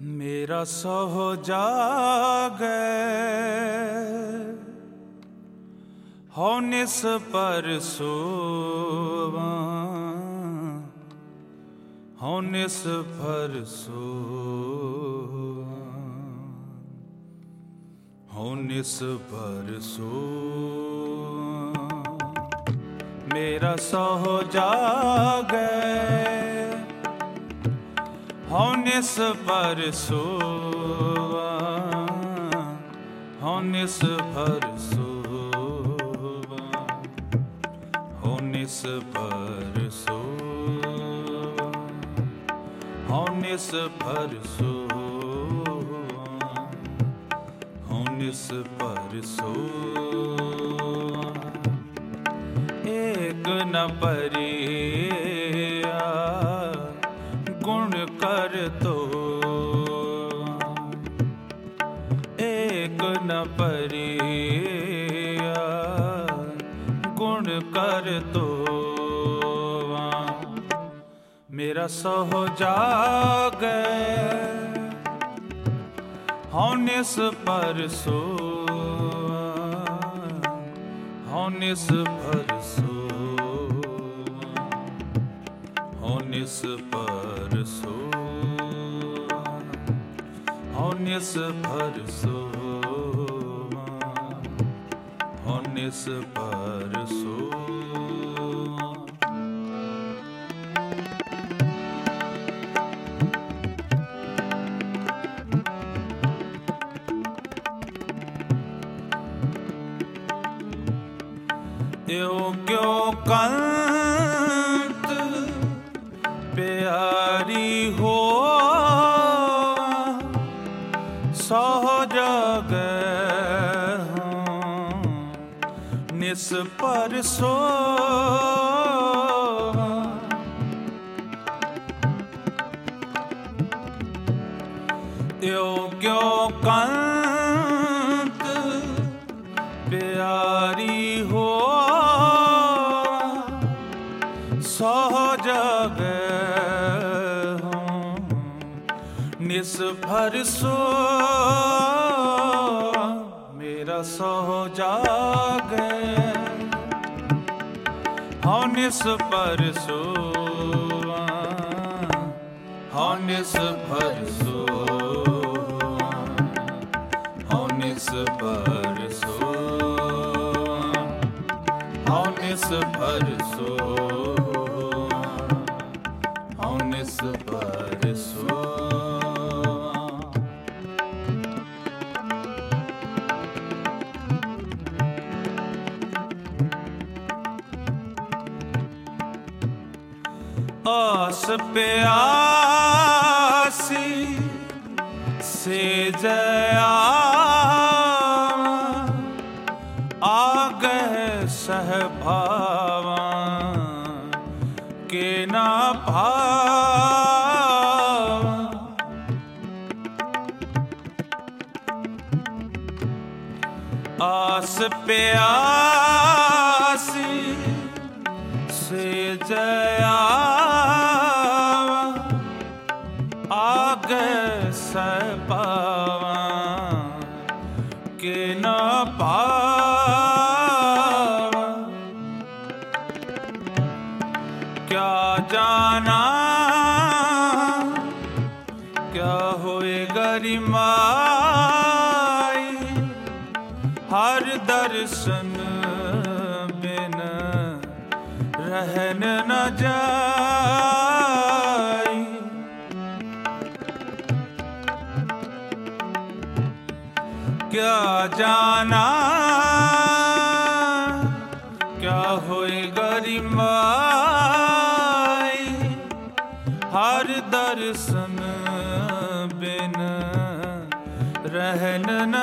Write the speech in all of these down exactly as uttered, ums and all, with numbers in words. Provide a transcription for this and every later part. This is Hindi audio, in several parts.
मेरा सह जागे हो निस पर सोवा हो निस पर सोवा हो निस पर सोवा मेरा सह जागे हो निस पर सोवा हो निस पर सोवा हो निस पर सोवा हो निस पर सोवा हो निस पर सोवा एक न परिया गुण कर तो एक न परिया गुण कर तो मेरा सह जागे हो निस पर सोवा हो निस पर सोवा हो निस पर सोवा हो निस पर सोवा हो निस पर सोवा यो क्यों कंत प्यारी हो सह जागे निस पर सोवा यो क्यों कंत प्यारी हो सह जागे निस पर सोवा मेरा सह जागे हो निस पर सोवा हो निस पर सोवा हो निस पर सोवा हो निस पर सोवा हो निस पर सोवा आस प्यासी से जया आगे सहभावा के ना भावा आस प्यासी से जया आगे सहभावा के ना भावा क्या जाना क्या होए गरिमाई हर दर्शन बिन रहन न जाई क्या जाना क्या होए गरिमाई हर दर्शन बिन रहन न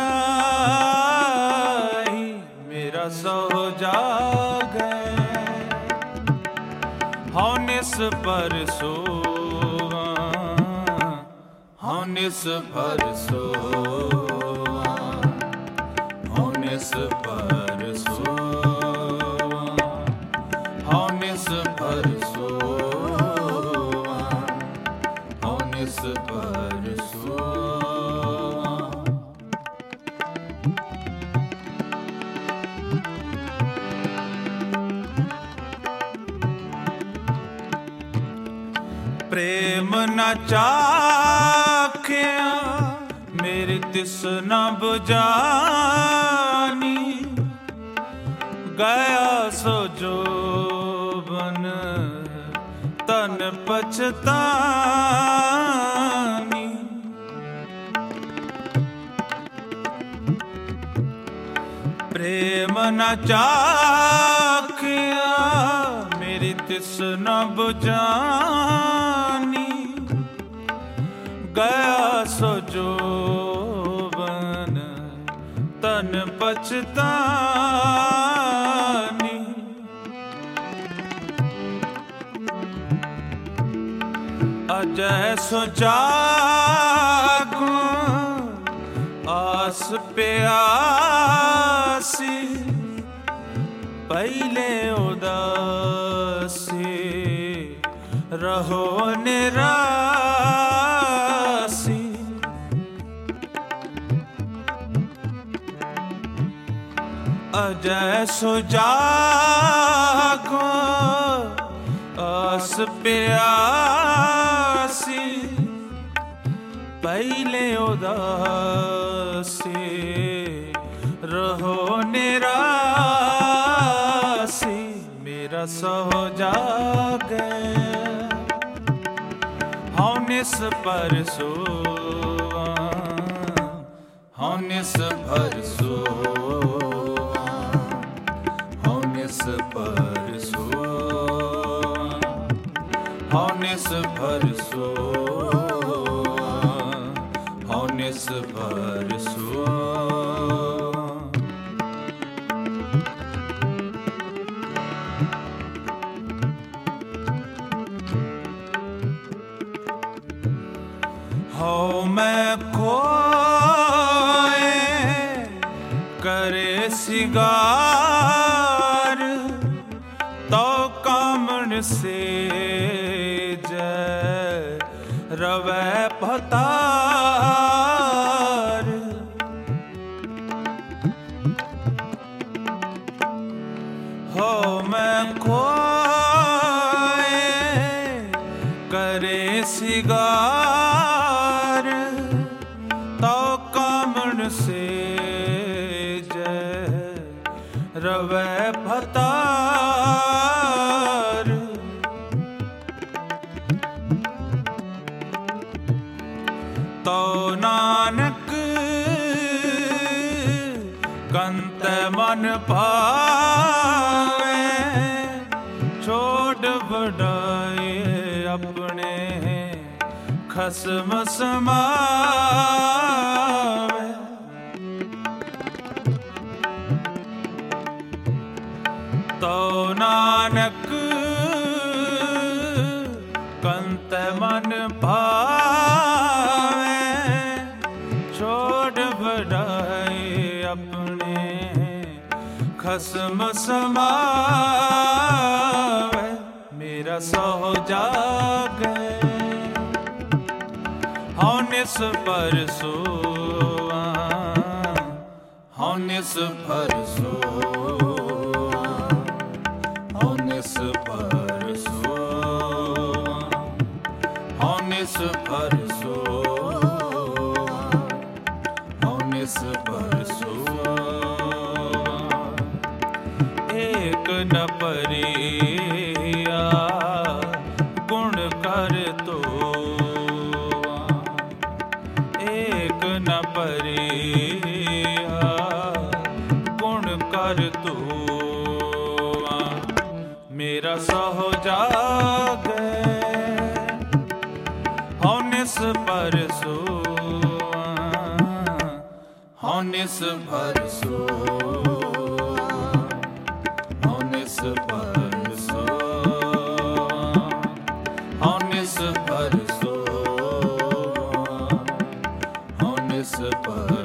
जाई मेरा सह जागे हो निस पर सोवा हो निस पर सोवा हो निस पर सोवा हो निस पर सोवा हो निस पर सोवा प्रेम न चाख्या मेरी तिसना बुझानी, गया सो जोबन तन पछतानी। प्रेम न चाख्या मेरी तिसना बुझानी, गया सो जोबन तन पछतानी। अजय सो जागो आस प्यासी, पहले उदासी रहो निरासी। अजय सो जागो आस प्यासी, पहले उदासी रहो निरासी। मेरा सो जागे हूँ निस पर सोवा, हूँ निस पर सोवा, हूँ निस पर सोवा, हूँ निस पर सोवा, हूँ निस पर सोवा। हो मैं खोए करे सिगार, तो कामन से जय रवै पतार। हो मैं खोए करे सिगार, तो कामन से जय रवै पतार। तो नानक कंत मन पावे, छोड़ बढ़ाए अपने खसम समावे। तो नानक कंत मन पावे, छोड़ बढ़ाए अपने खसम समावे। मेरा सो जागे हूँ निस पर सोवा, हूँ निस पर सोवा, हूँ निस पर सोवा, हूँ निस पर सोवा, हूँ निस पर सोवा। एक न परिया गुण कर तो, एक न परिया गुण कर तो। मेरा सो जागे हूँ निस पर सोवा, हूँ निस पर सोवा, हूँ निस पर सोवा, हूँ निस पर सोवा, हूँ निस पर